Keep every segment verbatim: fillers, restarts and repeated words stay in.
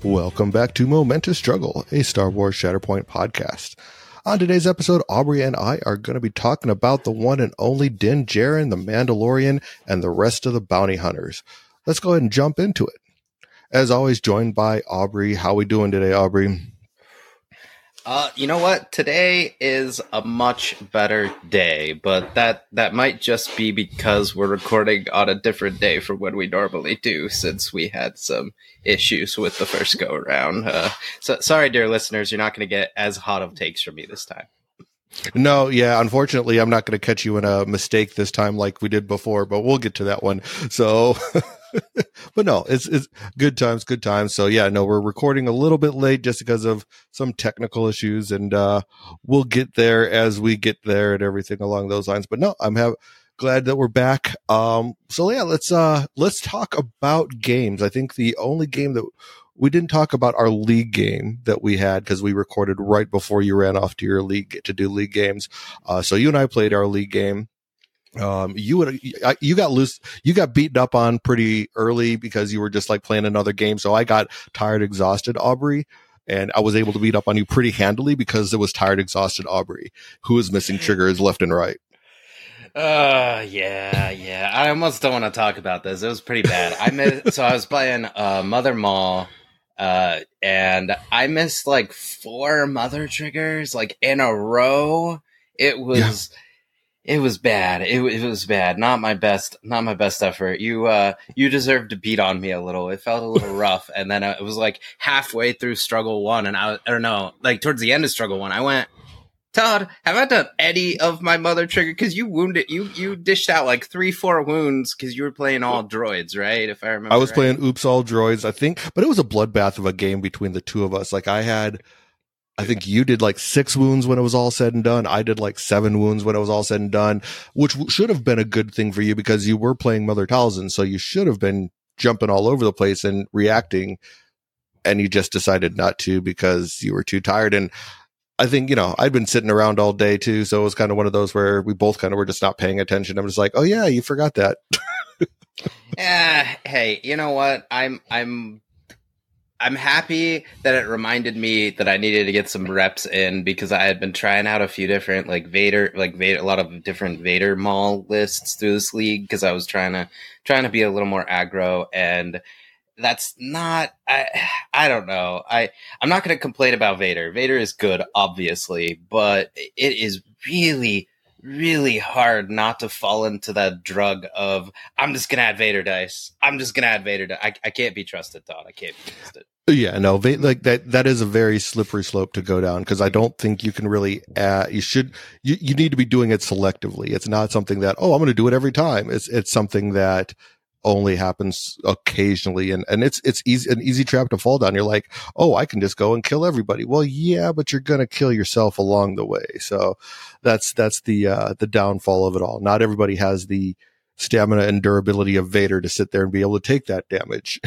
Welcome back to Momentous Struggle, a Star Wars Shatterpoint podcast. On today's episode, Aubrey and I are going to be talking about the one and only Din Djarin, the Mandalorian, and the rest of the bounty hunters. Let's go ahead and jump into it. As always, joined by Aubrey. How we doing today, Aubrey? Uh, you know what? Today is a much better day, but that, that might just be because we're recording on a different day from when we normally do, since we had some issues with the first go around. Uh, so sorry, dear listeners, you're not going to get as hot of takes from me this time. No, yeah, unfortunately, I'm not going to catch you in a mistake this time like we did before, but we'll get to that one. So, but no, it's it's good times, good times. So yeah, no, we're recording a little bit late just because of some technical issues, and uh, we'll get there as we get there and everything along those lines. But no, I'm have, glad that we're back. Um, so yeah, let's uh, let's talk about games. I think the only game that we didn't talk about our league game that we had because we recorded right before you ran off to your league to do league games. Uh, so you and I played our league game. Um, you would, you got loose, you got beaten up on pretty early because you were just like playing another game. So I got tired, exhausted, Aubrey, and I was able to beat up on you pretty handily because it was tired, exhausted Aubrey who was missing triggers left and right. Uh, yeah, yeah. I almost don't want to talk about this. It was pretty bad. I missed, so I was playing, uh, Mother Maul, uh, and I missed like four mother triggers, like in a row. It was, yeah. it was bad. It, it was bad. Not my best, not my best effort. You, uh, you deserved to beat on me a little. It felt a little rough. And then uh, it was like halfway through struggle one, and I, I don't know, like towards the end of struggle one, I went, Todd, have I done any of my mother trigger? Because you wounded, you you dished out like three, four wounds because you were playing all droids, right? If I remember, I was right. playing Oops All Droids, I think, but it was a bloodbath of a game between the two of us. Like I had, I think you did like six wounds when it was all said and done. I did like seven wounds when it was all said and done, which should have been a good thing for you because you were playing Mother Talzin, so you should have been jumping all over the place and reacting, and you just decided not to because you were too tired. And I think, you know, I'd been sitting around all day too. So it was kind of one of those where we both kind of were just not paying attention. I'm just like, oh yeah, you forgot that. Yeah. Hey, you know what? I'm, I'm, I'm happy that it reminded me that I needed to get some reps in because I had been trying out a few different like Vader, like Vader, a lot of different Vader Maul lists through this league because I was trying to, trying to be a little more aggro, and that's not, I, I don't know. I, I'm not going to complain about Vader. Vader is good, obviously, but it is really, really hard not to fall into that drug of, I'm just going to add Vader dice. I'm just going to add Vader dice. I, I can't be trusted, Todd. I can't be trusted. Yeah, no, like that, that is a very slippery slope to go down because I don't think you can really, uh, you should, you, you need to be doing it selectively. It's not something that, oh, I'm going to do it every time. It's, it's something that only happens occasionally, and and it's it's easy an easy trap to fall down. You're like, oh, I can just go and kill everybody. Well, yeah, but you're gonna kill yourself along the way. So that's that's the uh the downfall of it all. Not everybody has the stamina and durability of Vader to sit there and be able to take that damage.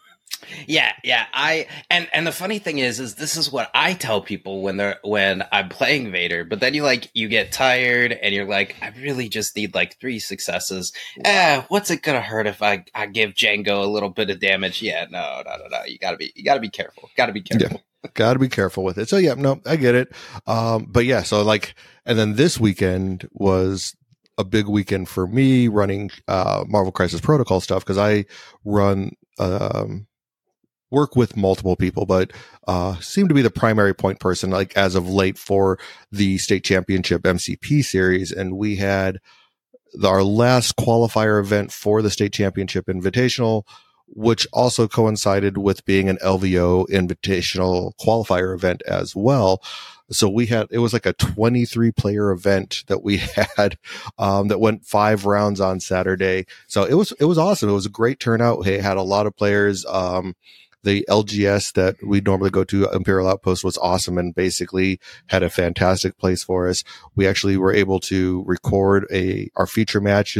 Yeah, yeah. I and and the funny thing is, is this is what I tell people when they're when I'm playing Vader. But then you like you get tired and you're like, I really just need like three successes. Eh, what's it gonna hurt if I, I give Jango a little bit of damage? Yeah, no, no, no, no. You gotta be you gotta be careful. Gotta be careful. Yeah, gotta be careful with it. So yeah, no, I get it. Um, but yeah, so like, and then this weekend was a big weekend for me running uh Marvel Crisis Protocol stuff because I run um. work with multiple people, but uh seem to be the primary point person like as of late for the state championship M C P series. And we had the, our last qualifier event for the state championship invitational, which also coincided with being an L V O invitational qualifier event as well. So we had, it was like a twenty-three player event that we had, um, that went five rounds on Saturday. So it was, it was awesome. It was a great turnout. It had a lot of players. Um, The L G S that we normally go to, Imperial Outpost, was awesome and basically had a fantastic place for us. We actually were able to record a our feature matches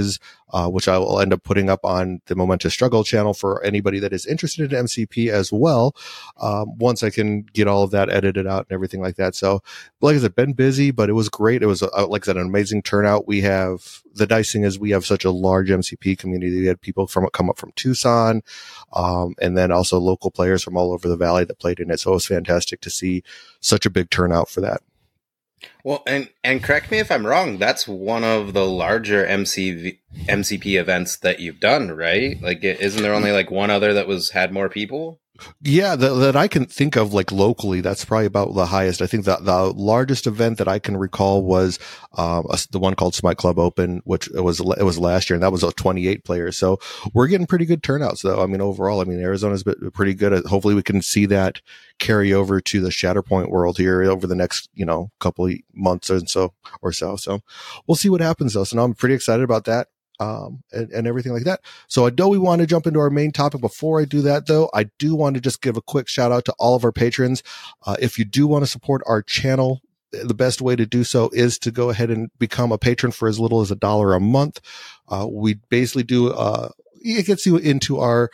uh, which I will end up putting up on the Momentous Struggle channel for anybody that is interested in M C P as well. Um, once I can get all of that edited out and everything like that. So, like I said, been busy, but it was great. It was, uh, like I said, an amazing turnout. We have, the nice thing is we have such a large M C P community. We had people from come up from Tucson, um, and then also local players from all over the valley that played in it. So it was fantastic to see such a big turnout for that. Well, and and correct me if I'm wrong, that's one of the larger M C V, M C P events that you've done, right? Like, isn't there only like one other that was had more people? Yeah, that, that I can think of, like, locally, that's probably about the highest. I think that the largest event that I can recall was um, a, the one called Smite Club Open, which it was it was last year, and that was a twenty-eight players. So we're getting pretty good turnouts, though. I mean, overall, I mean, Arizona's been pretty good. At, hopefully, we can see that carry over to the Shatterpoint world here over the next, you know, couple of months or so or so. So we'll see what happens, though. So now I'm pretty excited about that. Um, and, and everything like that. So I know we want to jump into our main topic. Before I do that, though, I do want to just give a quick shout out to all of our patrons. Uh, if you do want to support our channel, the best way to do so is to go ahead and become a patron for as little as a dollar a month. Uh, we basically do, uh, it gets you into our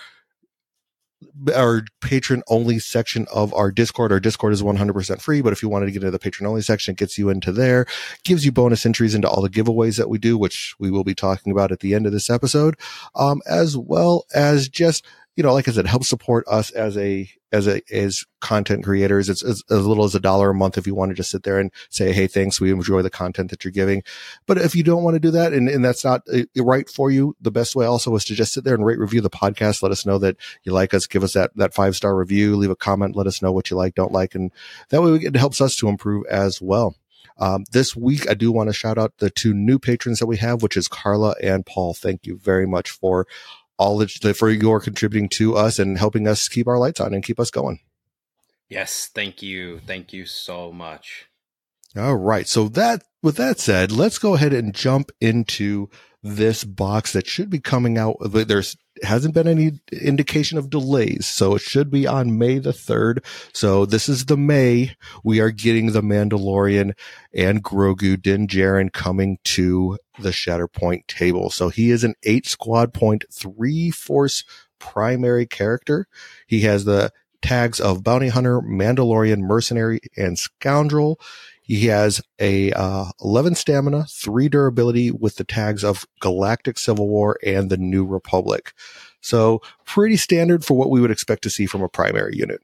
our patron only section of our Discord. Our Discord is one hundred percent free, but if you wanted to get into the patron only section, it gets you into there, gives you bonus entries into all the giveaways that we do, which we will be talking about at the end of this episode, um, as well as just, you know, like I said, help support us as a, as a, as content creators. It's, it's as little as a dollar a month if you want to just sit there and say, hey, thanks. We enjoy the content that you're giving. But if you don't want to do that and, and that's not uh, right for you, the best way also is to just sit there and rate, review the podcast. Let us know that you like us. Give us that, that five star review, leave a comment. Let us know what you like, don't like. And that way it helps us to improve as well. Um, this week, I do want to shout out the two new patrons that we have, which is Carla and Paul. Thank you very much for all the, for your contributing to us and helping us keep our lights on and keep us going. Yes. Thank you. Thank you so much. All right. So that, with that said, let's go ahead and jump into this box that should be coming out. There's hasn't been any indication of delays, so it should be on May the third. So this is the May. We are getting the Mandalorian and Grogu Din Djarin coming to the Shatterpoint table. So he is an eight squad point, three force primary character. He has the tags of Bounty Hunter, Mandalorian, Mercenary, and Scoundrel. He has a uh, eleven stamina, three durability with the tags of Galactic Civil War and the New Republic. So pretty standard for what we would expect to see from a primary unit.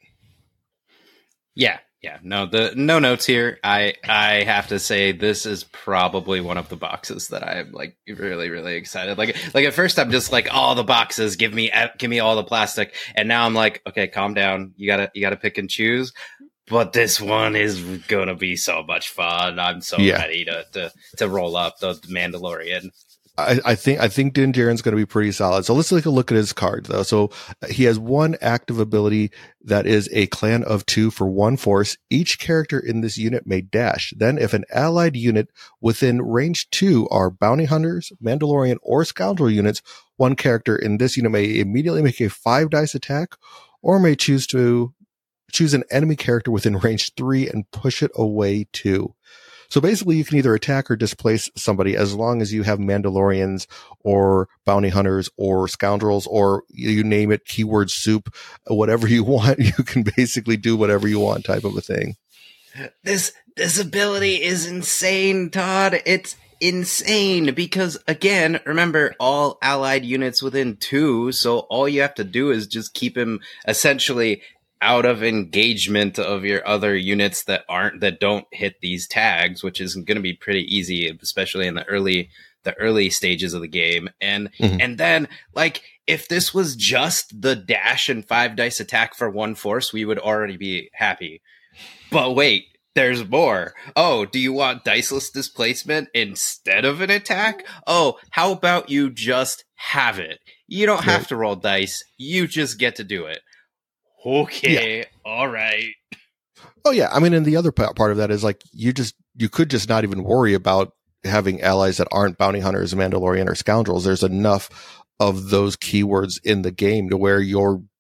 Yeah, yeah. No, the no notes here. I I have to say this is probably one of the boxes that I am like really really excited. Like like at first I'm just like all the boxes, give me give me all the plastic, and now I'm like, okay, calm down. You gotta you gotta pick and choose. But this one is gonna be so much fun. I'm so yeah. ready to, to to roll up the Mandalorian. I, I think I think Din Djarin's going to be pretty solid. So let's take a look at his card, though. So he has one active ability that is a clan of two for one force. Each character in this unit may dash. Then, if an allied unit within range two are bounty hunters, Mandalorian, or Scoundrel units, one character in this unit may immediately make a five dice attack, or may choose to choose an enemy character within range three and push it away two. So basically you can either attack or displace somebody as long as you have Mandalorians or bounty hunters or scoundrels or you name it, keyword soup, whatever you want. You can basically do whatever you want type of a thing. This, this ability is insane, Todd. It's insane because again, remember all allied units within two. So all you have to do is just keep him essentially out of engagement of your other units that aren't, that don't hit these tags, which is going to be pretty easy, especially in the early, the early stages of the game. And, mm-hmm. and then like, if this was just the dash and five dice attack for one force, we would already be happy. But wait, there's more. Oh, do you want diceless displacement instead of an attack? Oh, how about you just have it? You don't have right. to roll dice. You just get to do it. Okay, yeah. All right. Oh yeah, I mean, and the other part of that is like you just you could just not even worry about having allies that aren't bounty hunters, Mandalorian, or scoundrels. There's enough of those keywords in the game to where you're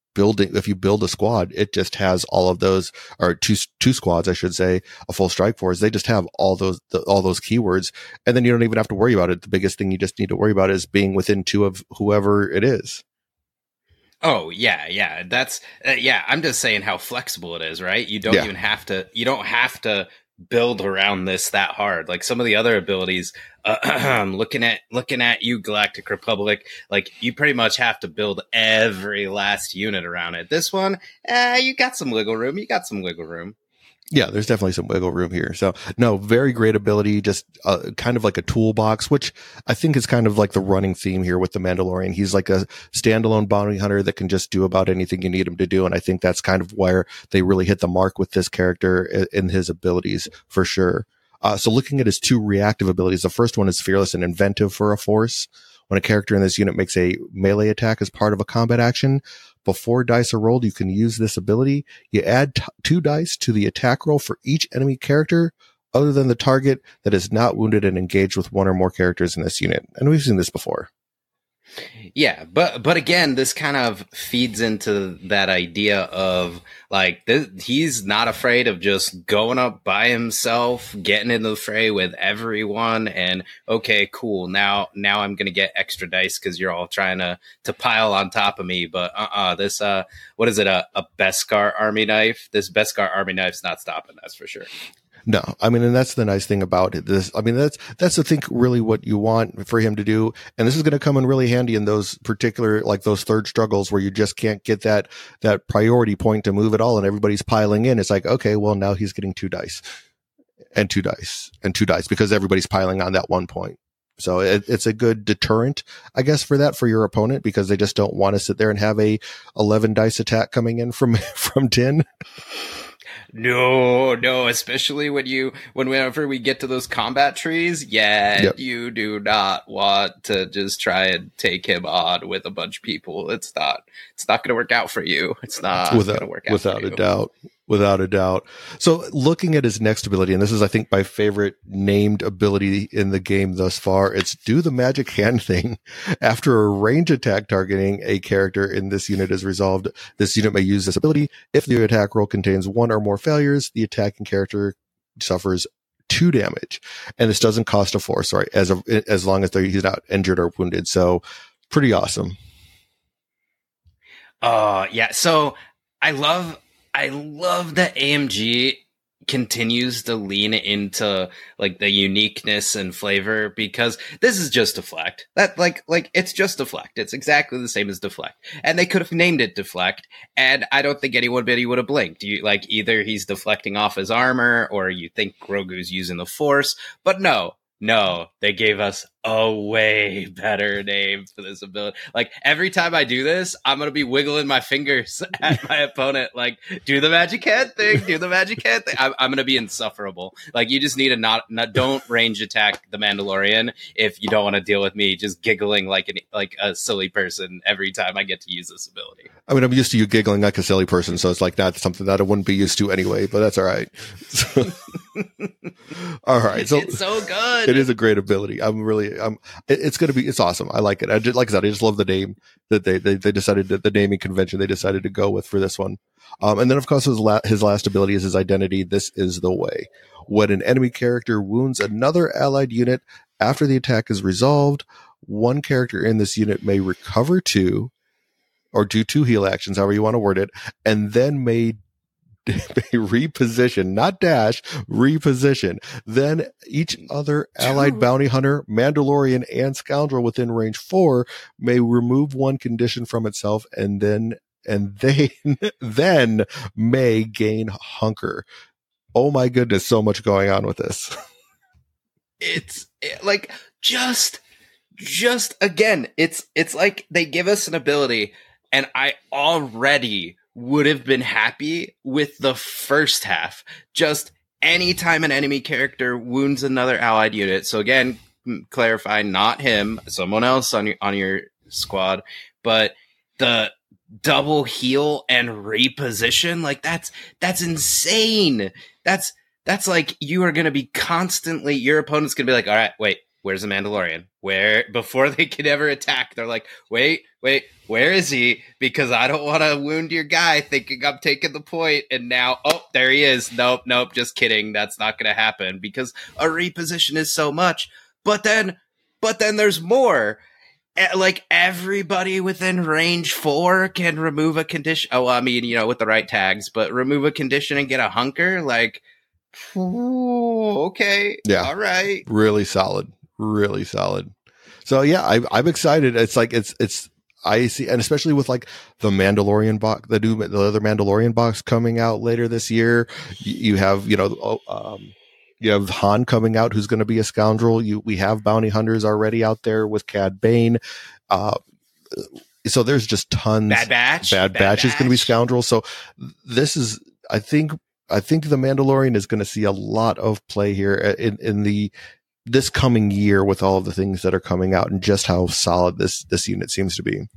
building, if you build a squad, it just has all of those, or two, two squads, I should say, a full strike force. They just have all those, the, all those keywords. And then you don't even have to worry about it. The biggest thing you just need to worry about is being within two of whoever it is. Oh, yeah, yeah. That's, uh, yeah, I'm just saying how flexible it is, right? You don't yeah. even have to, you don't have to build around this that hard. Like some of the other abilities, uh, looking at, looking at you, Galactic Republic, like you pretty much have to build every last unit around it. This one, uh, you got some wiggle room. You got some wiggle room. Yeah, there's definitely some wiggle room here. So no, very great ability, just uh, kind of like a toolbox, which I think is kind of like the running theme here with the Mandalorian. He's like a standalone bounty hunter that can just do about anything you need him to do. And I think that's kind of where they really hit the mark with this character in his abilities for sure. Uh, so looking at his two reactive abilities, the first one is fearless and inventive for a force. When a character in this unit makes a melee attack as part of a combat action, before dice are rolled, you can use this ability. You add t- two dice to the attack roll for each enemy character other than the target that is not wounded and engaged with one or more characters in this unit. And we've seen this before. Yeah, but but again, this kind of feeds into that idea of like this, he's not afraid of just going up by himself, getting in the fray with everyone, and okay, cool. Now now I'm gonna get extra dice because you're all trying to to pile on top of me. But uh uh this uh what is it a a Beskar army knife? This Beskar army knife's not stopping us for sure. No, I mean, and that's the nice thing about it. This, I mean, that's, that's I think really what you want for him to do. And this is going to come in really handy in those particular, like those third struggles where you just can't get that, that priority point to move at all. And everybody's piling in. It's like, okay, well, now he's getting two dice and two dice and two dice because everybody's piling on that one point. So it, it's a good deterrent, I guess, for that, for your opponent, because they just don't want to sit there and have a eleven dice attack coming in from, from ten. No, no, especially when you, when whenever we get to those combat trees, yeah, yep. You do not want to just try and take him on with a bunch of people. It's not, it's not going to work out for you. It's not going to work out without for you. a doubt. Without a doubt. So looking at his next ability, and this is, I think, my favorite named ability in the game thus far, it's do the magic hand thing. After a range attack targeting a character in this unit is resolved, this unit may use this ability. If the attack roll contains one or more failures, the attacking character suffers two damage. And this doesn't cost a force, sorry, as, a, as long as he's not injured or wounded. So pretty awesome. Uh, yeah. So I love... I love that A M G continues to lean into like the uniqueness and flavor, because this is just Deflect. That like like it's just Deflect. It's exactly the same as Deflect, and they could have named it Deflect, and I don't think anyone but he would have blinked. You like either he's deflecting off his armor, or you think Grogu's using the Force, but no. No, they gave us a way better name for this ability. Like, every time I do this, I'm going to be wiggling my fingers at my opponent. Like, do the magic hand thing, do the magic hand thing. I'm, I'm going to be insufferable. Like, you just need to not, not, don't range attack the Mandalorian if you don't want to deal with me just giggling like an, like a silly person every time I get to use this ability. I mean, I'm used to you giggling like a silly person, so it's like not something that I wouldn't be used to anyway, but that's all right. So, all right. So it's so good. It is a great ability. I'm really, I'm, it, it's going to be, it's awesome. I like it. I just, like I said, I just love the name that they, they, they decided that the naming convention they decided to go with for this one. Um, and then of course his, la- his last ability is his identity. This is the way. When an enemy character wounds another allied unit after the attack is resolved, one character in this unit may recover two or do two heal actions, however you want to word it, and then may reposition, not dash, reposition. Then each other allied bounty hunter, Mandalorian, and scoundrel within range four may remove one condition from itself, and then and they then may gain hunker. Oh my goodness, so much going on with this. It's it, like just just again, it's it's like they give us an ability, and I already would have been happy with the first half. Just anytime an enemy character wounds another allied unit. So again, clarify, not him, someone else on your on your squad, but the double heal and reposition, like that's that's insane. That's that's like you are going to be constantly, your opponent's going to be like, all right, wait, where's the Mandalorian? Where, before they could ever attack, they're like, wait, wait, where is he? Because I don't want to wound your guy thinking I'm taking the point. And now, oh, there he is. Nope, nope, just kidding. That's not going to happen because a reposition is so much. But then, but then there's more. Like, everybody within range four can remove a condition. Oh, I mean, you know, with the right tags, but remove a condition and get a hunker. Like, ooh, okay. Yeah. All right. Really solid. Really solid. So yeah, I, I'm excited. It's like, it's, it's, I see, and especially with like the Mandalorian box, the new, the other Mandalorian box coming out later this year. You, you have, you know, um, you have Han coming out, who's going to be a scoundrel. You, we have bounty hunters already out there with Cad Bane. Uh, so there's just tons. Bad Batch. Bad, Bad Batch is Batch. going to be scoundrel. So this is, I think, I think the Mandalorian is going to see a lot of play here in, in the, this coming year with all of the things that are coming out and just how solid this, this unit seems to be.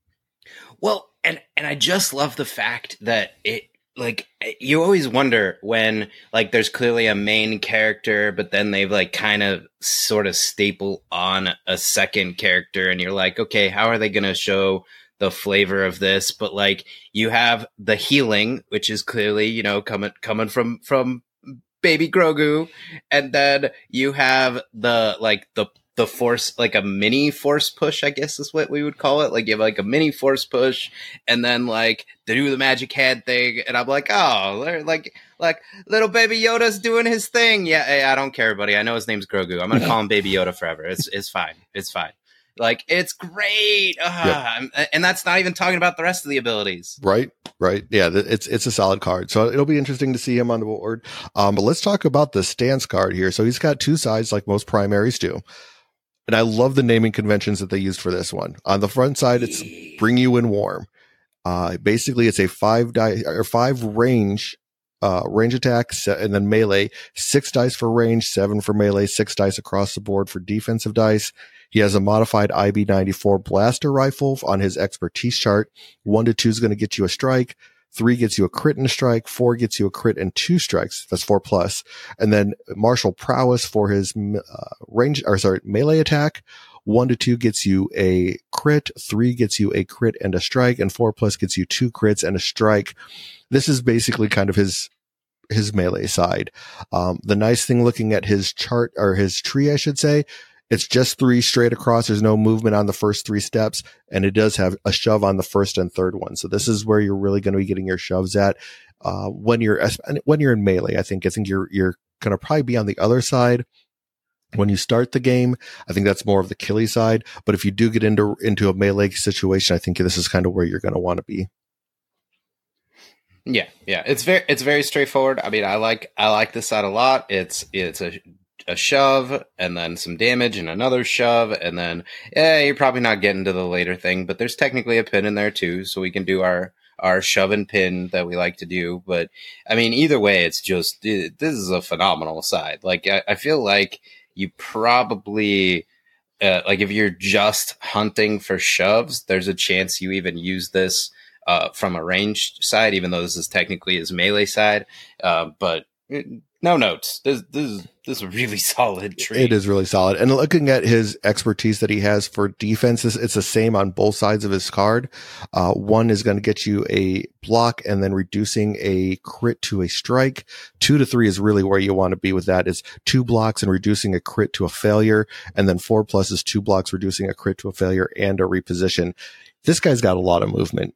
Well, and, and I just love the fact that it, like, you always wonder when, like, there's clearly a main character, but then they've, like, kind of sort of staple on a second character, and you're like, okay, how are they going to show the flavor of this? But, like, you have the healing, which is clearly, you know, coming coming from from Baby Grogu, and then you have the, like, the the force, like a mini force push, I guess is what we would call it. Like, you have like a mini force push, and then like they do the magic hand thing, and I'm like, oh, they're like, like little Baby Yoda's doing his thing. Yeah, hey, I don't care, buddy. I know his name's Grogu. I'm gonna call him Baby Yoda forever. It's it's fine. It's fine. Like, it's great. Uh, yep. And that's not even talking about the rest of the abilities. Right, right. Yeah, it's it's a solid card. So it'll be interesting to see him on the board. Um, but let's talk about the stance card here. So he's got two sides like most primaries do. And I love the naming conventions that they used for this one. On the front side, it's Bring You In Warm. Uh, basically, it's a five die or five range, uh, range attack, and then melee. Six dice for range, seven for melee, six dice across the board for defensive dice. He has a modified I B ninety-four blaster rifle on his expertise chart. One to two is going to get you a strike. Three gets you a crit and a strike. Four gets you a crit and two strikes. That's four plus. And then martial prowess for his uh, range, or sorry, melee attack. One to two gets you a crit. Three gets you a crit and a strike. And four plus gets you two crits and a strike. This is basically kind of his his melee side. Um, the nice thing looking at his chart, or his tree, I should say, it's just three straight across. There's no movement on the first three steps, and it does have a shove on the first and third one. So this is where you're really going to be getting your shoves at. Uh, when you're, when you're in melee, I think, I think you're, you're going to probably be on the other side. When you start the game, I think that's more of the killy side. But if you do get into, into a melee situation, I think this is kind of where you're going to want to be. Yeah. Yeah. It's very, it's very straightforward. I mean, I like, I like this side a lot. It's, it's a, a shove and then some damage and another shove. And then, yeah, you're probably not getting to the later thing, but there's technically a pin in there too. So we can do our, our shove and pin that we like to do. But I mean, either way, it's just, it, this is a phenomenal side. Like, I, I feel like you probably, uh, like if you're just hunting for shoves, there's a chance you even use this, uh, from a ranged side, even though this is technically his melee side. Uh, but no notes. This, this is, this is a really solid tree. It is really solid. And looking at his expertise that he has for defense, it's the same on both sides of his card. Uh, one is going to get you a block and then reducing a crit to a strike. Two to three is really where you want to be with that, is two blocks and reducing a crit to a failure. And then four plus is two blocks, reducing a crit to a failure and a reposition. This guy's got a lot of movement.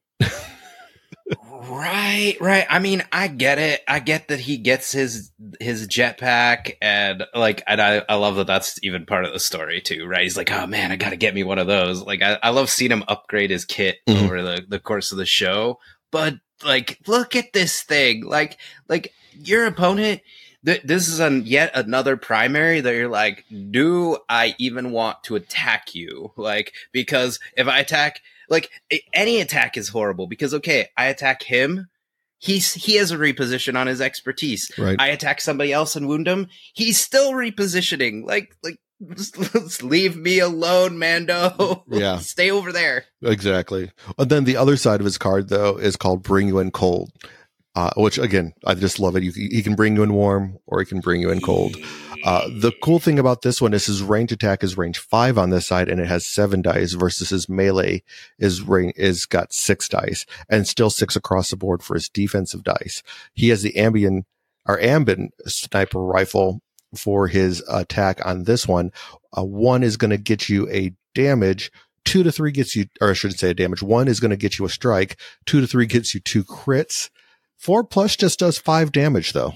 Right, right. I mean, I get it. I get that he gets his his jetpack, and like, and I, I love that that's even part of the story too, right? He's like, oh man, I got to get me one of those. Like, I, I love seeing him upgrade his kit mm-hmm. over the, the course of the show. But like, look at this thing. Like, like your opponent. Th- this is an, yet another primary that you're like, do I even want to attack you? Like, because if I attack. Like, any attack is horrible because, okay, I attack him. He's, he has a reposition on his expertise. Right. I attack somebody else and wound him. He's still repositioning. Like, like, just, just leave me alone, Mando. Yeah. Stay over there. Exactly. And then the other side of his card, though, is called Bring You In Cold. Uh, which again, I just love it. You, he can bring you in warm or he can bring you in cold. Uh, the cool thing about this one is his range attack is range five on this side and it has seven dice versus his melee is range is got six dice and still six across the board for his defensive dice. He has the ambient or ambient sniper rifle for his attack on this one. Uh, one is going to get you a damage. Two to three gets you, or I shouldn't say a damage. One is going to get you a strike. Two to three gets you two crits. Four plus just does five damage though.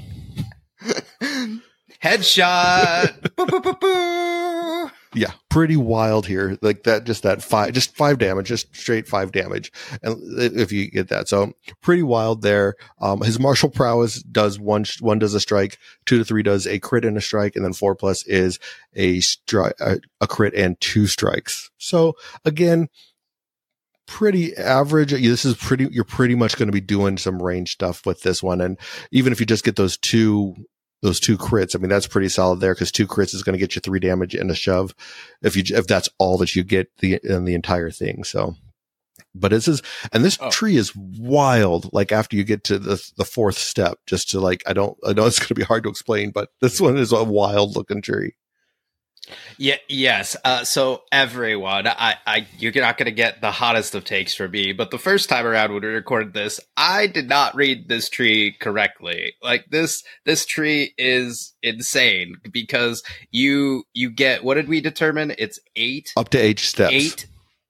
Headshot. Boo, boo, boo, boo. Yeah, pretty wild here. Like that, just that five, just five damage, just straight five damage. And if you get that, so pretty wild there. Um, his martial prowess does one, one does a strike, two to three does a crit and a strike, and then four plus is a strike, a, a crit and two strikes. So again, pretty average. This is pretty, you're pretty much going to be doing some range stuff with this one. And even if you just get those two, those two crits, I mean, that's pretty solid there because two crits is going to get you three damage and a shove. If you, if that's all that you get the, in the entire thing. So, but this is, and this oh. tree is wild. Like after you get to the, the fourth step, just to like, I don't, I know it's going to be hard to explain, but this one is a wild looking tree. Yeah. Yes. Uh, so everyone, I, I, you're not going to get the hottest of takes from me, but the first time around when we recorded this, I did not read this tree correctly. Like this, this tree is insane because you, you get, what did we determine? It's eight up to eight steps. Eight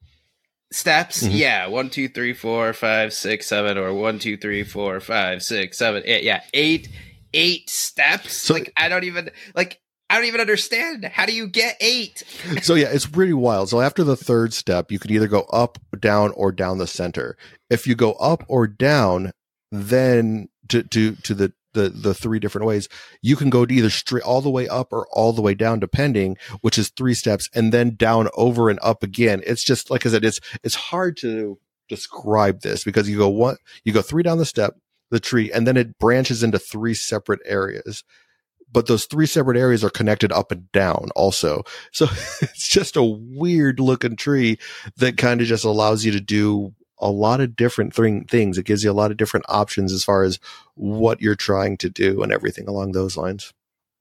steps. Mm-hmm. Yeah. One, two, three, four, five, six, seven, or one, two, three, four, five, six, seven, eight. Yeah. Eight, eight steps. So, like, I don't even like, I don't even understand. How do you get eight? So yeah, it's pretty wild. So after the third step, you can either go up, down, or down the center. If you go up or down, then to to to the the the three different ways, you can go to either straight all the way up or all the way down, depending, which is three steps, and then down, over, and up again. It's just like I said, it's it's hard to describe this because you go one, you go three down the step, the tree, and then it branches into three separate areas. But those three separate areas are connected up and down also. So it's just a weird looking tree that kind of just allows you to do a lot of different th- things. It gives you a lot of different options as far as what you're trying to do and everything along those lines.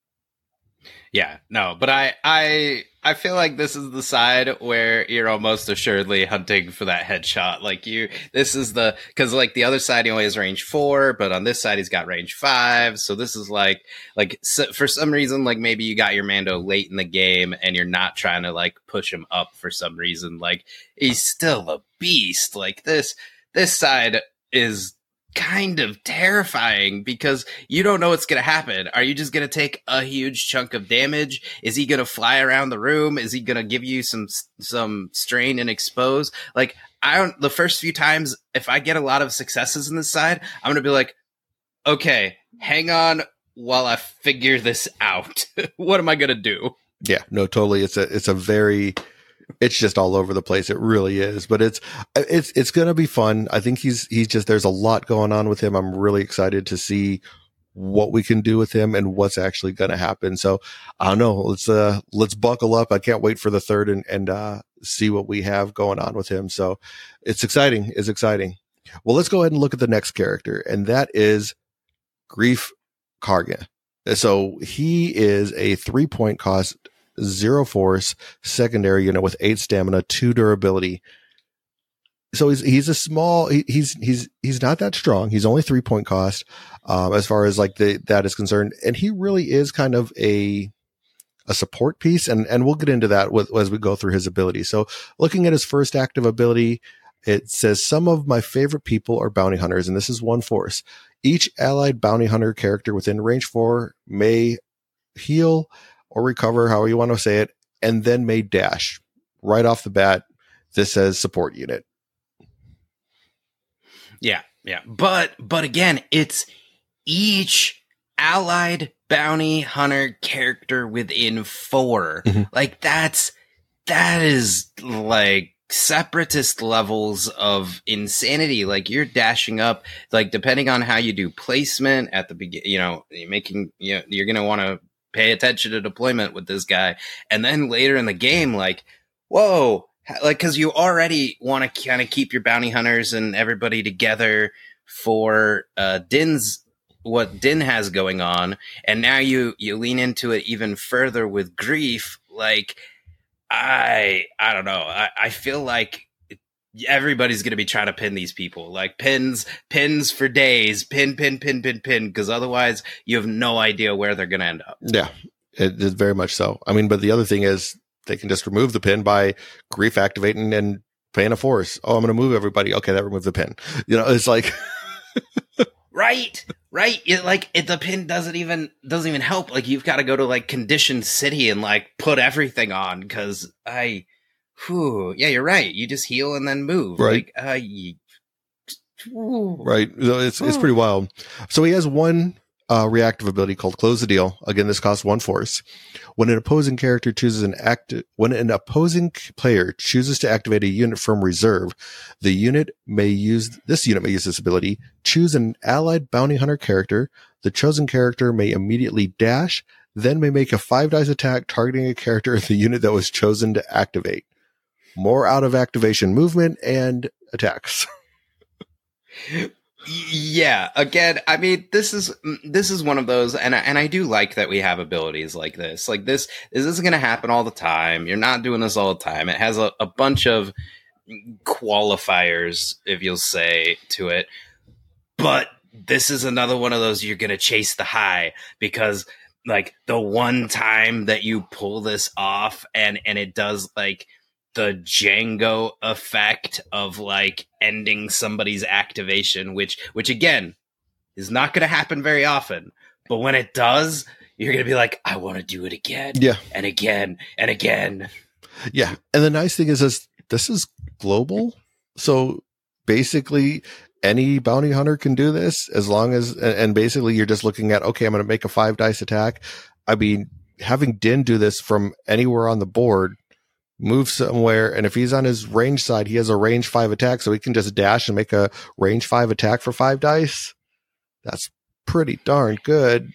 Yeah, no, but I, I, I feel like this is the side where you're almost assuredly hunting for that headshot. Like you, this is the, cause like the other side, he only has range four, but on this side, he's got range five. So this is like, like so for some reason, like maybe you got your Mando late in the game and you're not trying to like push him up for some reason. Like he's still a beast. Like this, this side is kind of terrifying because you don't know what's going to happen. Are you just going to take a huge chunk of damage? Is he going to fly around the room? Is he going to give you some some strain and expose? Like I don't. The first few times, if I get a lot of successes in this side, I'm going to be like, okay, hang on while I figure this out. What am I going to do? Yeah, no, totally. It's a it's a very it's just all over the place. It really is, but it's, it's, it's going to be fun. I think he's, he's just, there's a lot going on with him. I'm really excited to see what we can do with him and what's actually going to happen. So I don't know. Let's, uh, let's buckle up. I can't wait for the third and, and, uh, see what we have going on with him. So it's exciting. It's exciting. Well, let's go ahead and look at the next character, and that is Greef Karga. So he is a three point cost, zero force secondary unit with eight stamina, two durability. So he's he's a small he, he's he's he's not that strong. He's only three point cost um, as far as like the that is concerned, and he really is kind of a a support piece, and and we'll get into that with as we go through his ability. So looking at his first active ability, it says some of my favorite people are bounty hunters, and this is one force. Each allied bounty hunter character within range four may heal or recover, however you want to say it, and then may dash. Right off the bat, this says support unit. Yeah, yeah. But but again, it's each allied bounty hunter character within four. Mm-hmm. Like that's that is like separatist levels of insanity. Like you're dashing up, like depending on how you do placement at the beginning, you know, you're making, you know, you're gonna want to pay attention to deployment with this guy. And then later in the game, like, whoa, like, because you already want to kind of keep your bounty hunters and everybody together for uh, Din's what Din has going on, and now you you lean into it even further with Greef. Like, I I don't know. I, I feel like everybody's going to be trying to pin these people, like pins, pins for days, pin, pin, pin, pin, pin, because otherwise you have no idea where they're going to end up. Yeah, it is very much so. I mean, but the other thing is they can just remove the pin by Greef activating and paying a force. Oh, I'm going to move everybody. Okay, that removed the pin. You know, it's like... Right, right. It, like it, the pin doesn't even doesn't even help. Like you've got to go to like Condition City and like put everything on because I, whew, yeah, you're right. You just heal and then move. Right. Like, uh, you, right. So it's it's pretty wild. So he has one uh, reactive ability called Close the Deal. Again, this costs one force. When an opposing character chooses an act, when an opposing player chooses to activate a unit from reserve, the unit may use this unit may use this ability. Choose an allied bounty hunter character. The chosen character may immediately dash, then may make a five dice attack targeting a character in the unit that was chosen to activate. More out of activation movement and attacks. Yeah, again, I mean, this is this is one of those, and I, and I do like that we have abilities like this. Like this, this isn't going to happen all the time. You're not doing this all the time. It has a, a bunch of qualifiers, if you'll say, to it. But this is another one of those you're going to chase the high because, like, the one time that you pull this off, and and it does like the Django effect of like ending somebody's activation, which, which again is not going to happen very often. But when it does, you're going to be like, I want to do it again. Yeah. And again and again. Yeah. And the nice thing is, is this is global. So basically any bounty hunter can do this as long as, and basically you're just looking at, okay, I'm going to make a five dice attack. I mean, having Din do this from anywhere on the board, move somewhere, and if he's on his range side, he has a range five attack, so he can just dash and make a range five attack for five dice. That's pretty darn good.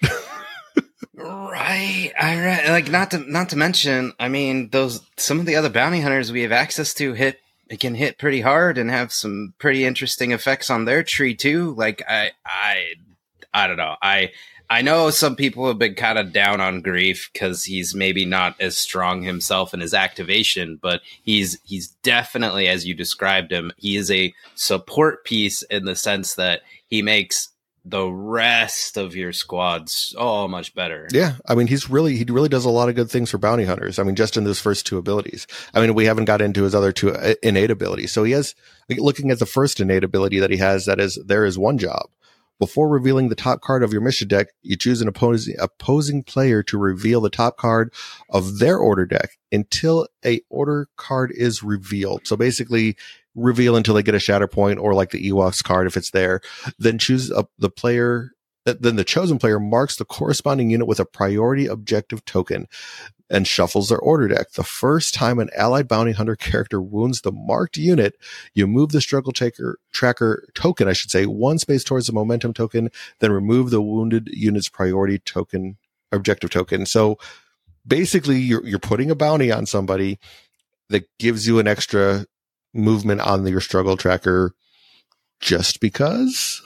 Right. I like not to not to mention, I mean, those some of the other bounty hunters we have access to hit it can hit pretty hard and have some pretty interesting effects on their tree too. Like I I I don't know. I I know some people have been kind of down on Greef because he's maybe not as strong himself in his activation, but he's he's definitely, as you described him, he is a support piece in the sense that he makes the rest of your squad so much better. Yeah, I mean, he's really he really does a lot of good things for bounty hunters. I mean, just in those first two abilities. I mean, we haven't got into his other two innate abilities. So he has, looking at the first innate ability that he has, that is, there is one job. Before revealing the top card of your mission deck, you choose an opposing, opposing player to reveal the top card of their order deck until a order card is revealed. So basically, reveal until they get a shatter point, or like the Ewoks card if it's there. Then choose a, the player. Then the chosen player marks the corresponding unit with a priority objective token and shuffles their order deck. The first time an allied bounty hunter character wounds the marked unit, you move the struggle taker, tracker token, I should say, one space towards the momentum token, then remove the wounded unit's priority token, objective token. So basically, you're you're putting a bounty on somebody that gives you an extra movement on your struggle tracker just because.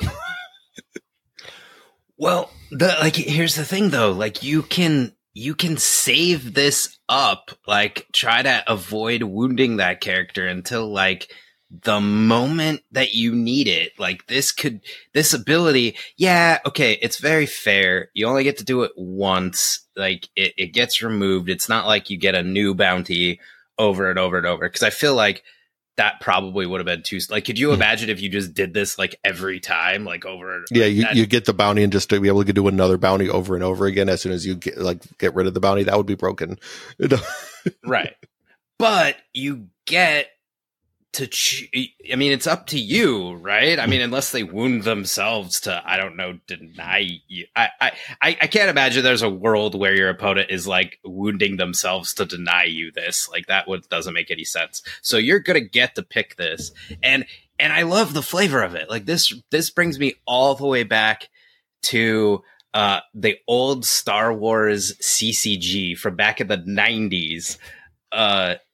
Well, the like here's the thing though, like you can you can save this up, like try to avoid wounding that character until like the moment that you need it. Like this could this ability, yeah, okay, it's very fair. You only get to do it once. Like it, it gets removed. It's not like you get a new bounty over and over and over. Because I feel like that probably would have been too, like, could you imagine if you just did this like every time, like over? Yeah, like you, that? you get the bounty and just to be able to do another bounty over and over again as soon as you get like get rid of the bounty, that would be broken. Right. But you get to, ch- I mean, it's up to you, right? I mean, unless they wound themselves to, I don't know, deny you. I, I, I can't imagine there's a world where your opponent is like wounding themselves to deny you this. Like that would, doesn't make any sense. So you're going to get to pick this. And, and I love the flavor of it. Like this, this brings me all the way back to uh, the old Star Wars C C G from back in the nineties. Uh,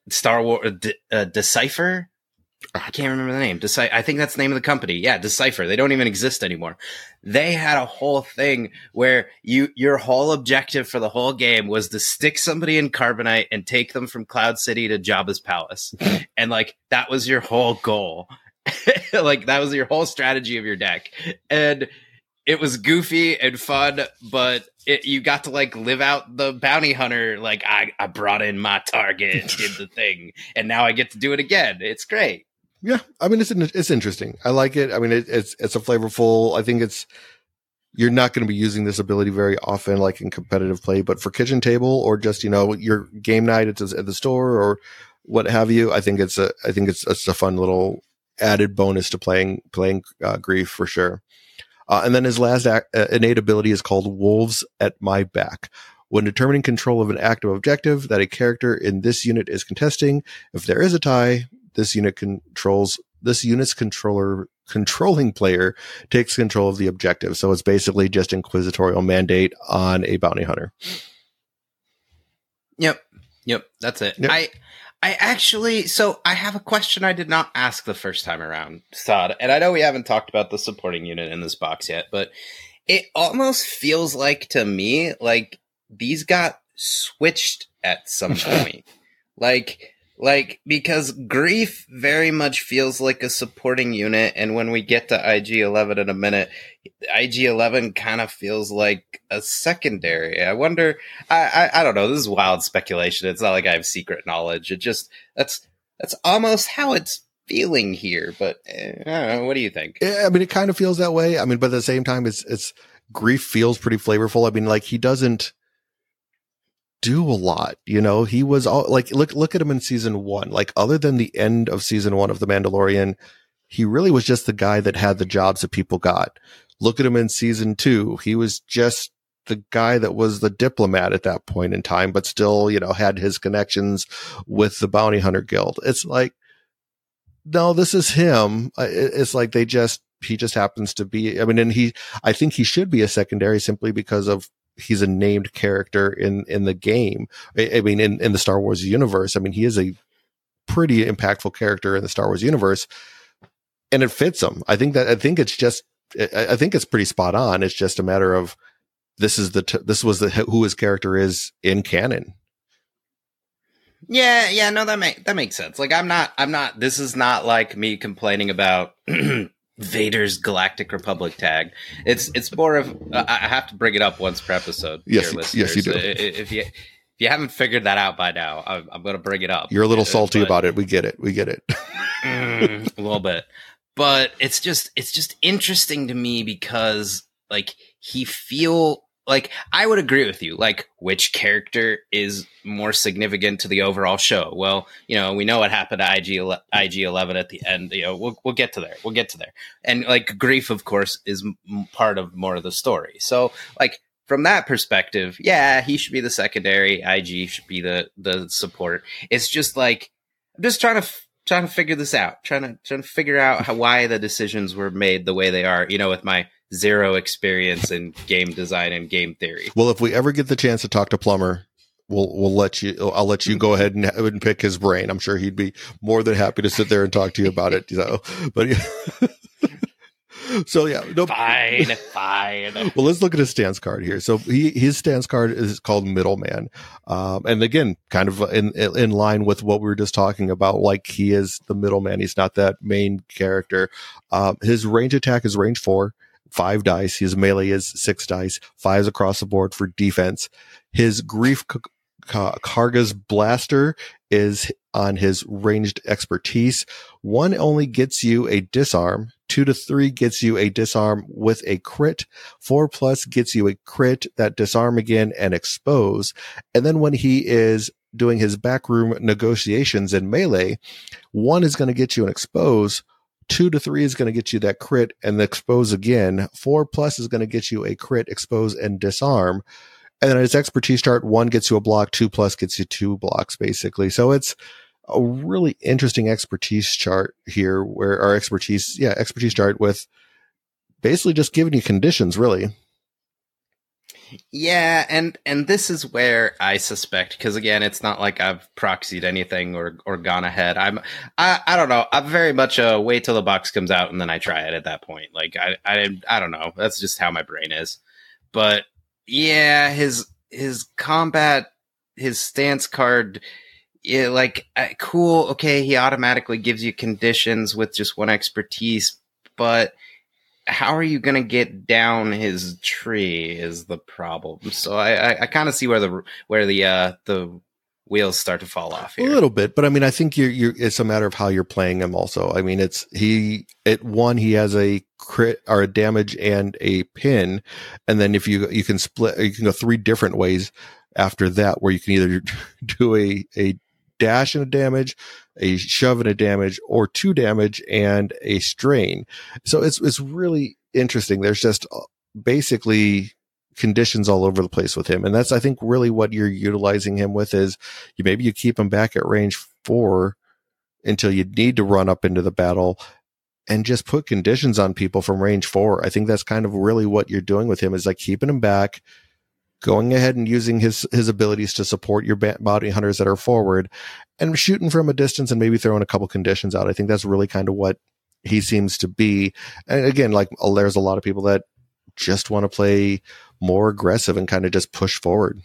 Star Wars, De- uh, Decipher. I can't remember the name. Deci- I think that's the name of the company. Yeah, Decipher. They don't even exist anymore. They had a whole thing where you your whole objective for the whole game was to stick somebody in Carbonite and take them from Cloud City to Jabba's palace. And like that was your whole goal. Like that was your whole strategy of your deck. And it was goofy and fun, but it, you got to like live out the bounty hunter. Like I, I brought in my target, did the thing, and now I get to do it again. It's great. Yeah, I mean it's it's interesting. I like it. I mean it, it's it's a flavorful. I think it's you're not going to be using this ability very often, like in competitive play, but for kitchen table or just you know your game night at the, at the store or what have you. I think it's a I think it's it's a fun little added bonus to playing playing uh, Grief for sure. Uh, and then his last act, uh, innate ability is called Wolves at My Back. When determining control of an active objective that a character in this unit is contesting, if there is a tie, this unit controls this unit's controller controlling player takes control of the objective. So it's basically just inquisitorial mandate on a bounty hunter. Yep, yep, that's it. Yep. I. I actually, so I have a question I did not ask the first time around, Todd, and I know we haven't talked about the supporting unit in this box yet, but it almost feels like to me, like these got switched at some point. like, like, because Grief very much feels like a supporting unit, and when we get to I G eleven in a minute, I G eleven kind of feels like a secondary. I wonder, I, I I don't know, this is wild speculation. It's not like I have secret knowledge. It just, that's, that's almost how it's feeling here, but eh, I don't know, what do you think? Yeah, I mean, it kind of feels that way. I mean, but at the same time, it's, it's, Grief feels pretty flavorful. I mean, like, he doesn't do a lot, you know, he was all like, look, look at him in season one, like other than the end of season one of The Mandalorian, he really was just the guy that had the jobs that people got. Look at him in season two. He was just the guy that was the diplomat at that point in time, but still, you know, had his connections with the Bounty Hunter Guild. It's like, no, this is him. It's like they just, he just happens to be, I mean, and he, I think he should be a secondary simply because of he's a named character in, in the game. I, I mean, in, in the Star Wars universe, I mean, he is a pretty impactful character in the Star Wars universe and it fits him. I think that, I think it's just, I think it's pretty spot on. It's just a matter of this is the, t- this was the, who his character is in canon. Yeah. Yeah. No, that makes, that makes sense. Like, I'm not, I'm not, this is not like me complaining about Vader's Galactic Republic tag. It's, it's more of, uh, I have to bring it up once per episode. Yes. Here, yes, you do. If you, if you haven't figured that out by now, I'm, I'm going to bring it up. You're a little salty but, about it. We get it. We get it. mm, a little bit. But it's just, it's just interesting to me because like he feel like I would agree with you. Like which character is more significant to the overall show? Well, you know, we know what happened to I G I G eleven at the end. You know, we'll we'll get to there. We'll get to there. And like Grief, of course, is m- part of more of the story. So like from that perspective, yeah, he should be the secondary. I G should be the the support. It's just like I'm just trying to. F- Trying to figure this out, trying to trying to figure out how, why the decisions were made the way they are, you know, with my zero experience in game design and game theory. Well, if we ever get the chance to talk to Plummer, we'll we'll let you. I'll let you go ahead and, and pick his brain. I'm sure he'd be more than happy to sit there and talk to you about it. You know, but yeah. So yeah, no, fine, fine. Well, let's look at his stance card here. So he his stance card is called Middleman, um, and again, kind of in in line with what we were just talking about. Like he is the middleman; he's not that main character. Um, his range attack is range four, five dice. His melee is six dice, fives across the board for defense. His Grief c- c- Karga's blaster is on his ranged expertise. One only gets you a disarm. Two to three gets you a disarm with a crit. Four plus gets you a crit, that disarm again, and expose. And then when he is doing his backroom negotiations in melee, one is going to get you an expose. Two to three is going to get you that crit and the expose again. Four plus is going to get you a crit, expose, and disarm. And then his expertise chart, one gets you a block, two plus gets you two blocks, basically. So it's a really interesting expertise chart here where our expertise, yeah, expertise chart with basically just giving you conditions, really. Yeah, and and this is where I suspect, because again, it's not like I've proxied anything or or gone ahead. I'm I I don't know. I'm very much a wait till the box comes out and then I try it at that point. Like I I I don't know. That's just how my brain is. But yeah, his his combat, his stance card, yeah, like uh, cool. Okay, he automatically gives you conditions with just one expertise, but how are you going to get down his tree is the problem. So I, I, I kind of see where the where the uh, the wheels start to fall off here. A little bit, but I mean, I think you're, you're, it's a matter of how you're playing him also. I mean, it's, he, at one, he has a crit or a damage and a pin. And then if you, you can split, you can go three different ways after that, where you can either do a, a dash and a damage, a shove and a damage, or two damage and a strain. So it's, it's really interesting. There's just basically conditions all over the place with him. And that's, I think, really what you're utilizing him with is you, maybe you keep him back at range four until you need to run up into the battle and just put conditions on people from range four. I think that's kind of really what you're doing with him, is like keeping him back, going ahead and using his, his abilities to support your bounty hunters that are forward, and shooting from a distance and maybe throwing a couple conditions out. I think that's really kind of what he seems to be. And again, like there's a lot of people that just want to play more aggressive and kind of just push forward.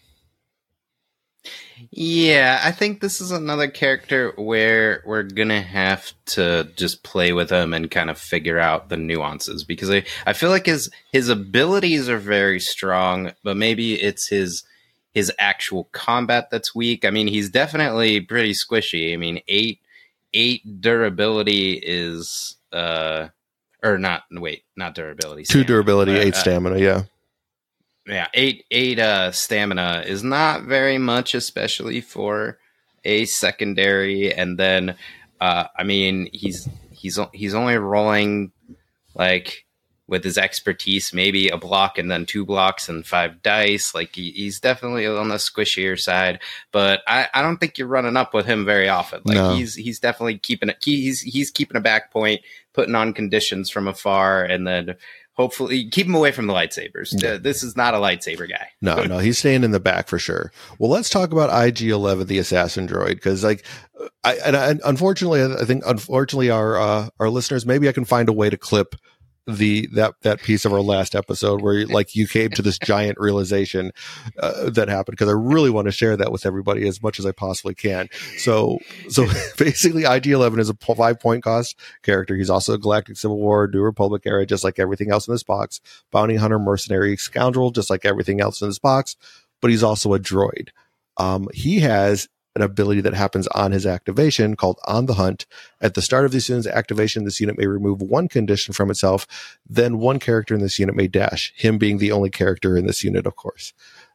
Yeah, I think this is another character where we're gonna have to just play with him and kind of figure out the nuances, because I, I feel like his his abilities are very strong, but maybe it's his his actual combat that's weak. I mean, he's definitely pretty squishy. I mean, eight eight durability is uh or not wait, not durability. Two durability, uh, eight uh, stamina, yeah. Yeah, eight eight uh, stamina is not very much, especially for a secondary. And then, uh, I mean, he's he's he's only rolling like with his expertise, maybe a block and then two blocks and five dice. Like he, he's definitely on the squishier side. But I, I don't think you're running up with him very often. Like no. he's he's definitely keeping it. He's he's keeping a back point, putting on conditions from afar, and then hopefully keep him away from the lightsabers. Yeah. Uh, this is not a lightsaber guy. No, no, he's staying in the back for sure. Well, let's talk about I G eleven, the assassin droid, because like, I and, and unfortunately, I think unfortunately our uh, our listeners, maybe I can find a way to clip the that that piece of our last episode where like you came to this giant realization uh, that happened, because I really want to share that with everybody as much as I possibly can. So so basically I G eleven is a five point cost character. He's also a Galactic Civil War, New Republic era, just like everything else in this box, bounty hunter, mercenary, scoundrel, just like everything else in this box, but he's also a droid. Um, he has an ability that happens on his activation called On the Hunt. At the start of this unit's activation, this unit may remove one condition from itself, then one character in this unit may dash, him being the only character in this unit, of course.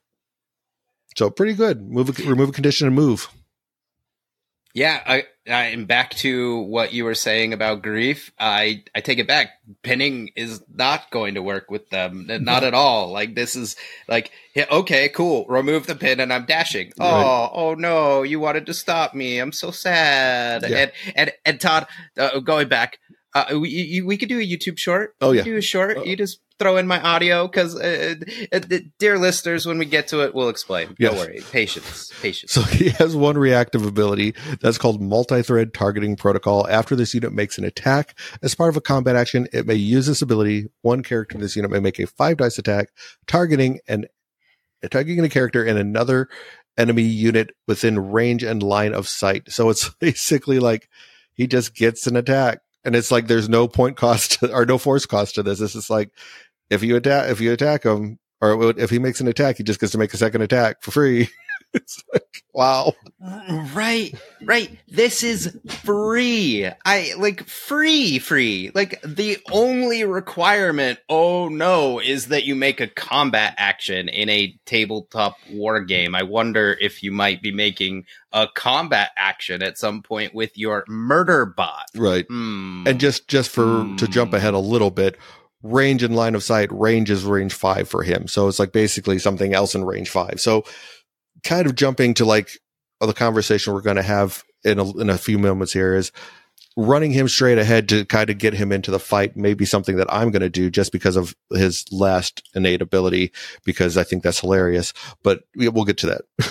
So pretty good. Move a, remove a condition and move. Yeah, I, I am back to what you were saying about grief. I, I take it back. Pinning is not going to work with them. Not at all. Like, this is like, yeah, okay, cool. Remove the pin and I'm dashing. Oh, right. Oh no, you wanted to stop me. I'm so sad. Yeah. And, and, and Todd, uh, going back, uh, we, you, we could do a YouTube short. Oh, yeah. Do a short. Oh. You just throw in my audio, because uh, uh, dear listeners, when we get to it, we'll explain. Yes. Don't worry. Patience. Patience. So he has one reactive ability that's called Multi-Thread Targeting Protocol. After this unit makes an attack as part of a combat action, it may use this ability. One character in this unit may make a five dice attack, targeting and targeting a character in another enemy unit within range and line of sight. So it's basically like he just gets an attack. And it's like there's no point cost to, or no force cost to this. This is like if you attack if you attack him, or if he makes an attack, he just gets to make a second attack for free. It's like, wow. Right, right. This is free. I like free, free. Like the only requirement, oh no, is that you make a combat action in a tabletop war game. I wonder if you might be making a combat action at some point with your murder bot. Right. Mm. And just, just for, Mm. to jump ahead a little bit, range and line of sight, range is range five for him. So it's like basically something else in range five. So kind of jumping to like the conversation we're going to have in a, in a few moments here is running him straight ahead to kind of get him into the fight may be something that I'm going to do just because of his last innate ability, because I think that's hilarious. But we'll get to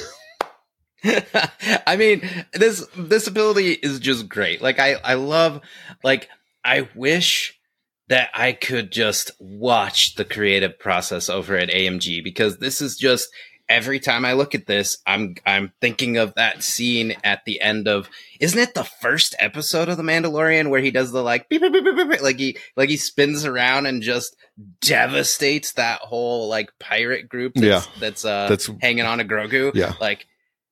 that. I mean, this this ability is just great. Like, I, I love, like, I wish that I could just watch the creative process over at A M G, because this is just, every time I look at this, I'm I'm thinking of that scene at the end of, isn't it the first episode of The Mandalorian where he does the like beep, beep, beep, beep, beep, like he like he spins around and just devastates that whole like pirate group that's, yeah. that's uh that's hanging on to Grogu. Yeah. Like,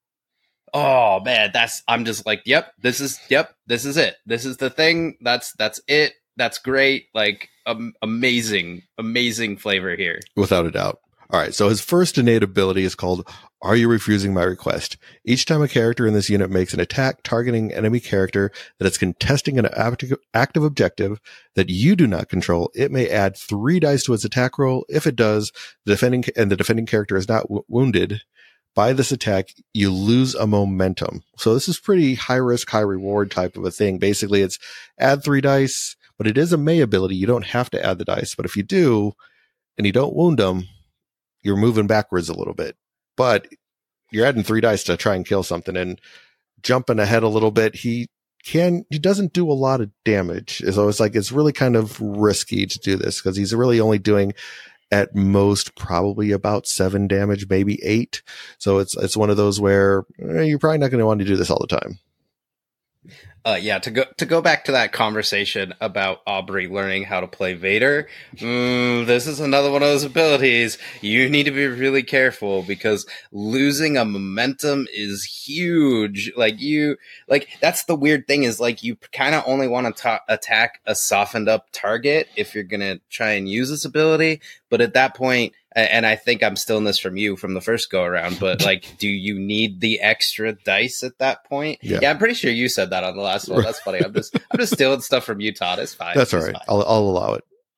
oh man, that's I'm just like, yep, this is yep, this is it. This is the thing. That's that's it. That's great. Like, um, amazing, amazing flavor here. Without a doubt. All right, so his first innate ability is called Are You Refusing My Request? Each time a character in this unit makes an attack targeting enemy character that is contesting an active, active objective that you do not control, it may add three dice to its attack roll. If it does, the defending and the defending character is not w- wounded by this attack, you lose a momentum. So this is pretty high risk, high reward type of a thing. Basically, it's add three dice, but it is a May ability. You don't have to add the dice, but if you do and you don't wound them, you're moving backwards a little bit, but you're adding three dice to try and kill something and jumping ahead a little bit. He can, he doesn't do a lot of damage. So it's like, it's really kind of risky to do this because he's really only doing at most probably about seven damage, maybe eight. So it's, it's one of those where eh, you're probably not going to want to do this all the time. Uh, yeah, to go to go back to that conversation about Aubrey learning how to play Vader, mm, this is another one of those abilities. You need to be really careful because losing a momentum is huge. Like you, like that's the weird thing is like you kind of only want to ta- attack a softened up target if you're gonna try and use this ability. But at that point, and I think I'm stealing this from you from the first go around, but like, do you need the extra dice at that point? Yeah, yeah I'm pretty sure you said that on the last one. That's funny. I'm just, I'm just stealing stuff from you, Todd. It's fine. That's all it's right. Fine. I'll, I'll allow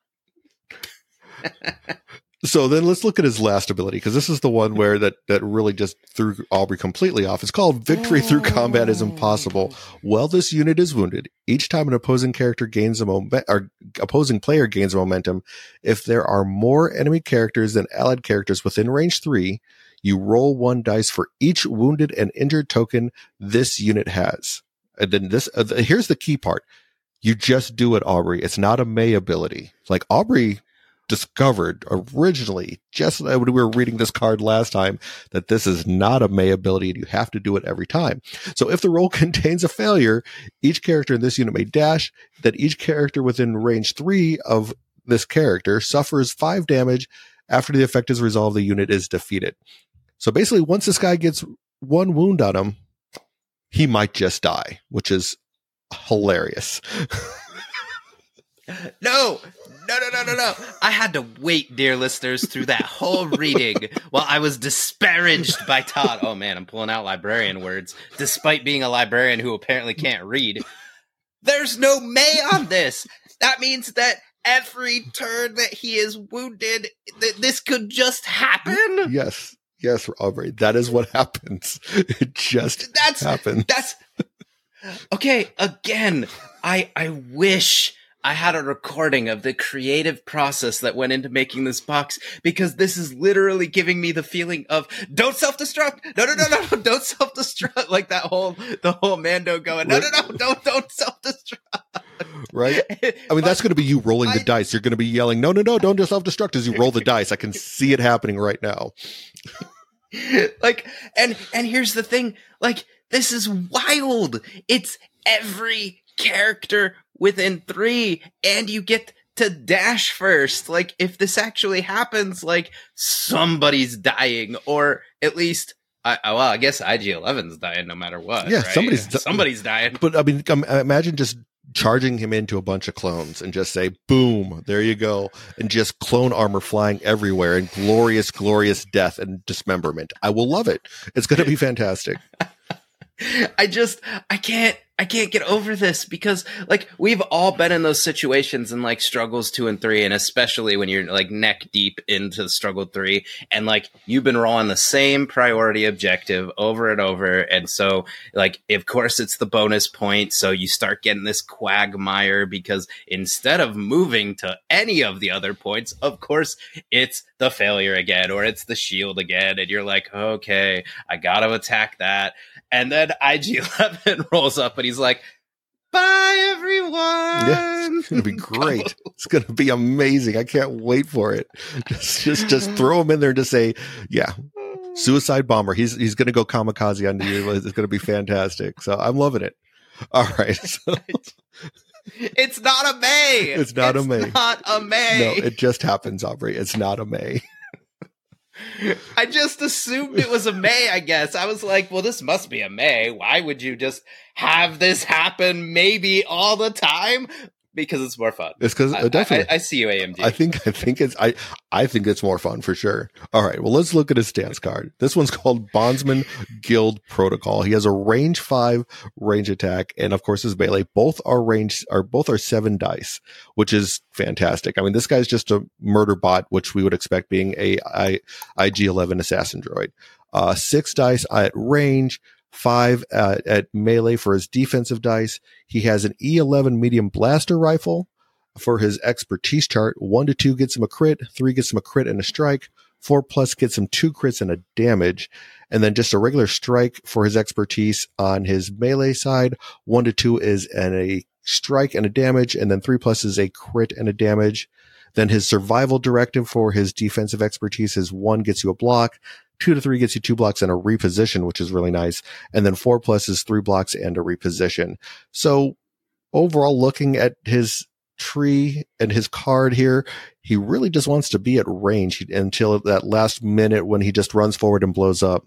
it. So then let's look at his last ability, because this is the one where that, that really just threw Aubrey completely off. It's called Victory Through Combat is Impossible. While this unit is wounded, each time an opposing character gains a moment, or opposing player gains a momentum, if there are more enemy characters than allied characters within range three, you roll one dice for each wounded and injured token this unit has. And then this, uh, here's the key part. You just do it, Aubrey. It's not a May ability. Like Aubrey discovered originally, just when we were reading this card last time, that this is not a May ability and you have to do it every time. So if the roll contains a failure, each character in this unit may dash, that each character within range three of this character suffers five damage. After the effect is resolved, the unit is defeated. So basically, once this guy gets one wound on him, he might just die, which is hilarious. No, no, no, no, no, no. I had to wait, dear listeners, through that whole reading while I was disparaged by Todd. Oh man, I'm pulling out librarian words, despite being a librarian who apparently can't read. There's no May on this. That means that every turn that he is wounded, th- this could just happen? Yes. Yes, Aubrey. That is what happens. It just that's, happens. That's okay. Again, I I wish I had a recording of the creative process that went into making this box, because this is literally giving me the feeling of don't self-destruct. No, no, no, no, no, don't self-destruct. Like that whole the whole Mando going, no, no, no, don't don't self-destruct. Right? I mean, that's going to be you rolling the I, dice. You're going to be yelling, no, no, no, don't just self-destruct as you roll the dice. I can see it happening right now. Like, and and here's the thing, like, this is wild. It's every character within three, and you get to dash first. Like, if this actually happens, like, somebody's dying, or at least, I, well, I guess I G eleven's dying no matter what. Yeah, right? somebody's di- somebody's dying. But I mean, imagine just charging him into a bunch of clones and just say, boom, there you go. And just clone armor flying everywhere and glorious, glorious death and dismemberment. I will love it. It's going to be fantastic. I just, I can't, I can't get over this because like we've all been in those situations in like struggles two and three, and especially when you're like neck deep into struggle three, and like you've been rolling the same priority objective over and over, and so like of course it's the bonus point, so you start getting this quagmire because instead of moving to any of the other points, of course it's the failure again or it's the shield again, and you're like, okay, I gotta attack that. And then I G eleven rolls up and he's like, bye, everyone. Yeah, it's going to be great. It's going to be amazing. I can't wait for it. Just, just, just throw him in there and just say, yeah, suicide bomber. He's, he's going to go kamikaze on you. It's going to be fantastic. So I'm loving it. All right. So. It's not a May. It's not it's a May. Not a May. No, it just happens, Aubrey. It's not a May. I just assumed it was a May, I guess. I was like, well, this must be a May. Why would you just have this happen maybe all the time? Because it's more fun. It's because uh, definitely. I, I, I see you, A M G. I think I think it's I I think it's more fun for sure. All right, well let's look at his stance card. This one's called Bondsman Guild Protocol. He has a range five range attack, and of course his melee. Both are range are both are seven dice, which is fantastic. I mean, this guy's just a murder bot, which we would expect being a I, IG eleven assassin droid. Uh, six dice at range. Five uh, at melee for his defensive dice. He has an E eleven medium blaster rifle for his expertise chart. One to two gets him a crit. Three gets him a crit and a strike. Four plus gets him two crits and a damage. And then just a regular strike for his expertise on his melee side. One to two is an, a strike and a damage. And then three plus is a crit and a damage. Then his survival directive for his defensive expertise is one gets you a block. Two to three gets you two blocks and a reposition, which is really nice. And then four plus is three blocks and a reposition. So overall, looking at his tree and his card here, he really just wants to be at range until that last minute when he just runs forward and blows up.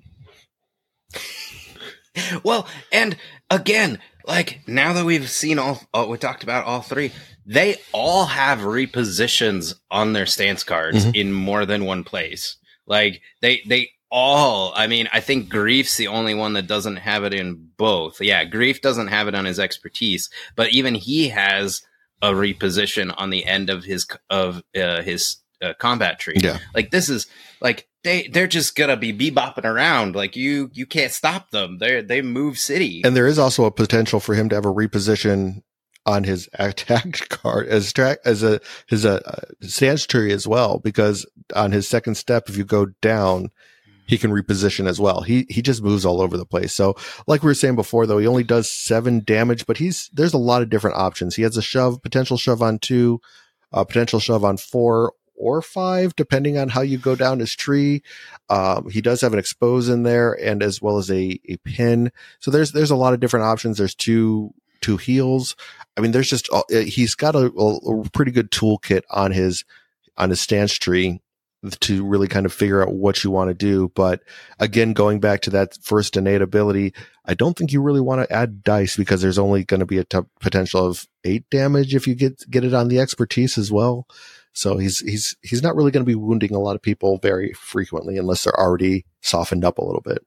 Well, and again, like now that we've seen all, oh, we talked about all three, they all have repositions on their stance cards mm-hmm. in more than one place. Like they, they all, I mean, I think Grief's the only one that doesn't have it in both. Yeah, Grief doesn't have it on his expertise, but even he has a reposition on the end of his, of uh, his uh, combat tree. Yeah. Like this is like, they, they're just gonna be bebopping around. Like you, you can't stop them. They're, they move city. And there is also a potential for him to have a reposition on his attack card as track as a his uh, stance tree as well, because on his second step, if you go down, he can reposition as well. He he just moves all over the place. So like we were saying before, though, he only does seven damage, but he's there's a lot of different options. He has a shove, potential shove on two, uh, potential shove on four or five, depending on how you go down his tree. Um, he does have an expose in there, and as well as a a pin. So there's there's a lot of different options. There's two. two heals. I mean, there's just, uh, he's got a, a pretty good toolkit on his, on his stance tree to really kind of figure out what you want to do. But again, going back to that first innate ability, I don't think you really want to add dice because there's only going to be a t- potential of eight damage if you get, get it on the expertise as well. So he's, he's, he's not really going to be wounding a lot of people very frequently unless they're already softened up a little bit.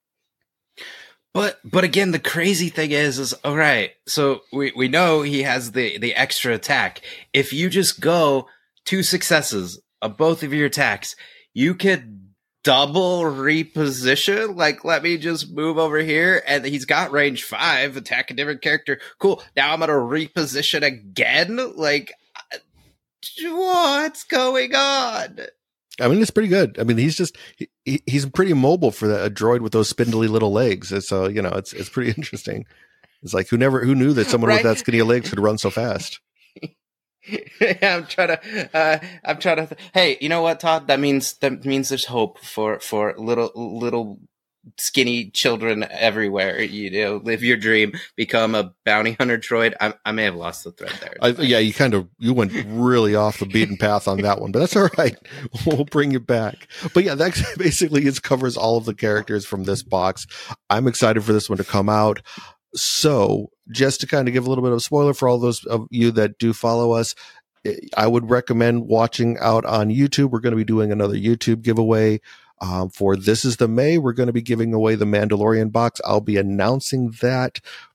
But, but again, the crazy thing is, is, all right, so we, we know he has the, the extra attack. If you just go two successes of both of your attacks, you could double reposition. Like, let me just move over here, and he's got range five, attack a different character. Cool. Now I'm going to reposition again. Like, what's going on? I mean, it's pretty good. I mean, he's just, he, he's pretty mobile for that, a droid with those spindly little legs. So, you know, it's, it's pretty interesting. It's like, who never, who knew that someone right? with that skinny legs could run so fast? I'm trying to, uh, I'm trying to, th- hey, you know what, Todd? That means, that means there's hope for, for little, little skinny children everywhere. You know, live your dream, become a bounty hunter droid. I, I may have lost the thread there. I, yeah, you kind of, you went really off the beaten path on that one, but that's all right. We'll bring you back. But yeah, that basically is covers all of the characters from this box. I'm excited for this one to come out. So just to kind of give a little bit of a spoiler for all those of you that do follow us, I would recommend watching out on YouTube. We're going to be doing another YouTube giveaway. Um, for This is the May, we're going to be giving away the Mandalorian box. I'll be announcing that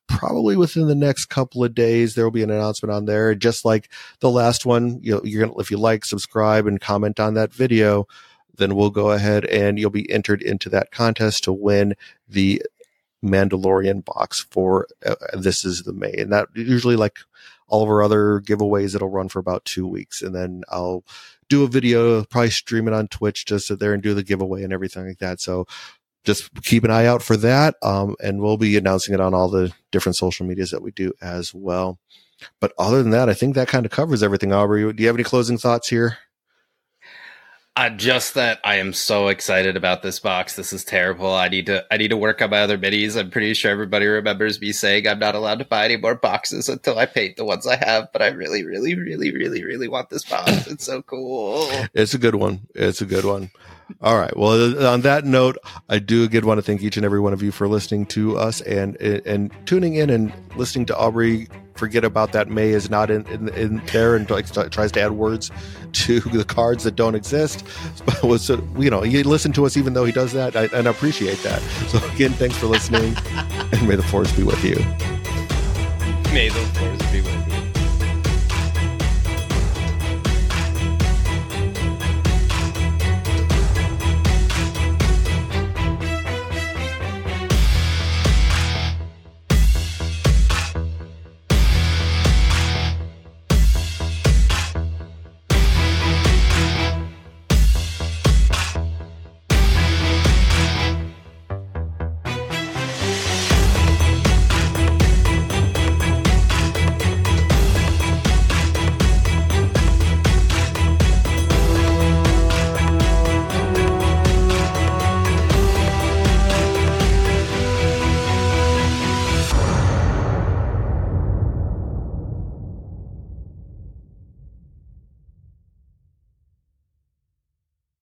probably within the next couple of days, there will be an announcement on there. Just like the last one, you know, you're gonna, if you like, subscribe, and comment on that video, then we'll go ahead and you'll be entered into that contest to win the Mandalorian box for uh, This Is the May. And that usually, like all of our other giveaways, it'll run for about two weeks. And then I'll do a video, probably stream it on Twitch, just sit there and do the giveaway and everything like that. So just keep an eye out for that. Um, and we'll be announcing it on all the different social medias that we do as well. But other than that, I think that kind of covers everything. Aubrey, do you have any closing thoughts here? Uh, just that I am so excited about this box. This is terrible. I need to I need to work on my other minis. I'm pretty sure everybody remembers me saying I'm not allowed to buy any more boxes until I paint the ones I have. But I really, really, really, really, really want this box. It's so cool. It's a good one. It's a good one. All right. Well, on that note, I do again want to thank each and every one of you for listening to us and and tuning in and listening to Aubrey forget about that May is not in, in, in there and like, tries to add words to the cards that don't exist. But was, you know, he listened to us even though he does that, I, and I appreciate that. So again, thanks for listening, and may the force be with you. May the force be with you.